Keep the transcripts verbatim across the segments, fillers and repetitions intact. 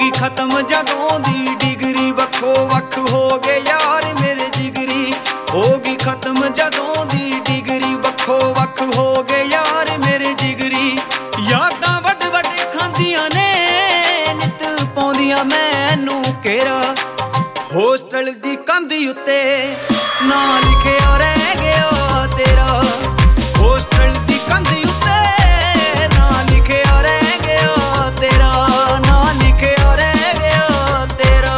ਗਈ ਖਤਮ ਜਦੋਂ ਦੀ ਡਿਗਰੀ, ਵੱਖੋ ਵੱਖ ਹੋ ਗਏ ਯਾਰ ਮੇਰੇ ਜਿਗਰੀ। ਹੋ ਗਈ ਖਤਮ ਜਦੋਂ ਦੀ ਡਿਗਰੀ, ਵੱਖੋ ਵੱਖ ਹੋ ਗਏ ਯਾਰ ਮੇਰੇ ਜਿਗਰੀ। ਯਾਦਾਂ ਵੱਡ ਵੱਡ ਖਾਂਦੀਆਂ ਨੇ, ਨਿੱਤ ਪਾਉਂਦੀਆਂ ਮੈਨੂੰ ਘੇਰਾ। ਹੋਸਟਲ ਦੀ ਕੰਧ ਉੱਤੇ ਨਾਂ ਲਿਖਿਆ ਰਹਿ ਗਿਆ ਤੇਰਾ। ਹੋਸਟਲ ਦੀ ਕੰਧ ਉੱਤੇ ਨਾਂ ਲਿਖਿਆ ਰਹਿ ਗਿਆ ਤੇਰਾ, ਨਾਂ ਲਿਖਿਆ ਰਹਿ ਗਿਆ ਤੇਰਾ।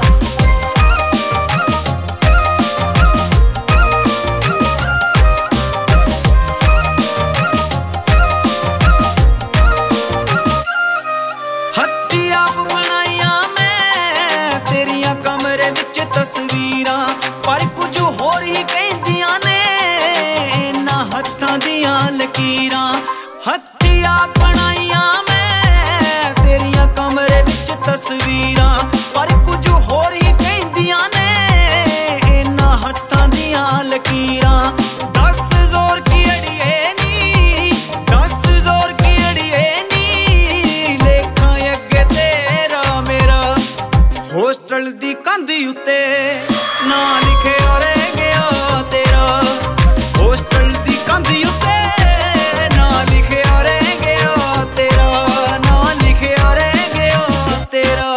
ਹੱਥੀਂ ਆਪ ਬਣਾਈਆਂ ਮੈਂ ਤੇਰੀਆਂ ਕਮਰੇ ਵਿੱਚ ਤਸਵੀਰਾਂ, ਪਰ ਕੁਝ ਹੋਰ ਹੀ ਕਹਿੰਦੀਆਂ ਨੇ ਇਹਨਾਂ ਹੱਥਾਂ ਦੀਆਂ ਲਕੀਰਾਂ। ਹੱਥੀਂ ਆਪ ਬਣਾਈਆਂ ਮੈਂ ਤੇਰੀਆਂ ਕਮਰੇ ਵਿੱਚ ਤਸਵੀਰਾਂ, ਪਰ ਕੁਝ ਹੋਰ ਹੀ ਕਹਿੰਦੀਆਂ ਨੇ ਇਹਨਾਂ ਹੱਥਾਂ ਦੀਆਂ ਲਕੀਰਾਂ। ਦੱਸ ਜ਼ੋਰ ਕੀ ਅੜੀਏ ਨੀ, ਦੱਸ ਜ਼ੋਰ ਕੀ ਅੜੀਏ ਨੀ, ਲੇਖਾਂ ਅੱਗੇ ਤੇਰਾ ਮੇਰਾ। ਹੋਸਟਲ ਦੀ ਕੰਧ ਉੱਤੇ ਨਾਂ ਲਿਖਿਆ ਰਹਿ ਗਿਆ ਤੇਰਾ। ਹੋਸਟਲ ਦੀ ਕੰਧ ਉੱਤੇ ਨਾਂ ਲਿਖਿਆ ਰਹਿ ਗਿਆ ਤੇਰਾ, ਨਾਂ ਲਿਖਿਆ ਰਹਿ ਗਿਆ ਤੇਰਾ।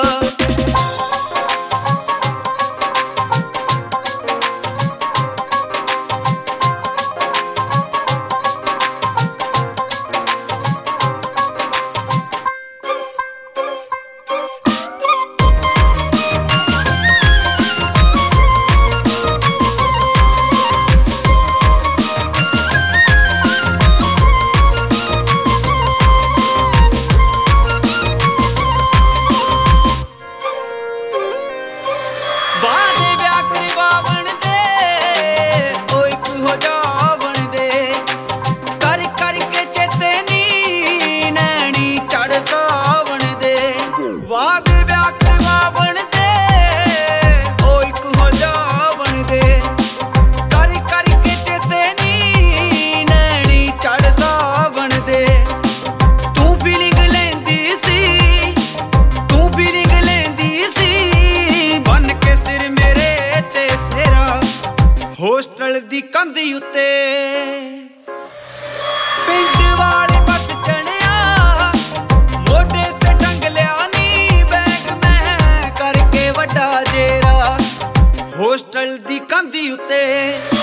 ਬਾਦੇ ਵਿਆਹ ਕਰਵਾਵਣ ਦੇ ਉਹ ਇੱਕ ਹੋ ਜਾਵਣ ਦੇ, ਕਰ ਕਰਕੇ ਚੇਤੇ ਨੀ ਨੈਣੀ ਚੜ ਸਾਵਣ ਦੇ। ਬਾਦੇ ਵਿਆਹ ਕਰਵਾਵਣ ਦੇ ਉਹ ਇੱਕ ਹੋ ਜਾਵਣ ਦੇ, ਕਰ ਕਰਕੇ ਚੇਤੇ ਨੀ ਨੈਣੀ ਚੜ ਸਾਵਣ ਦੇ। ਤੂੰ ਫੀਲਿੰਗ ਲੈਂਦੀ ਸੀ, ਤੂੰ ਫੀਲਿੰਗ ਲੈਂਦੀ ਸੀ, ਬਨ ਕੇ ਸਿਰ ਮੇਰੇ ਤੇ ਤੇਰਾ। ਹੋਸਟਲ ਦੀ ਕੰਧ ਉੱਤੇ ਪਿੰਡ ਵਾਲੇ ਬੱਸ ਚੜਿਆ, ਮੋਢੇ ਤੇ ਟੰਗ ਲਿਆ ਨੀ ਬੈਗ ਮੈਂ ਕਰਕੇ ਵੱਡਾ ਜੇਰਾ। ਹੋਸਟਲ ਦੀ ਕੰਧ ਉੱਤੇ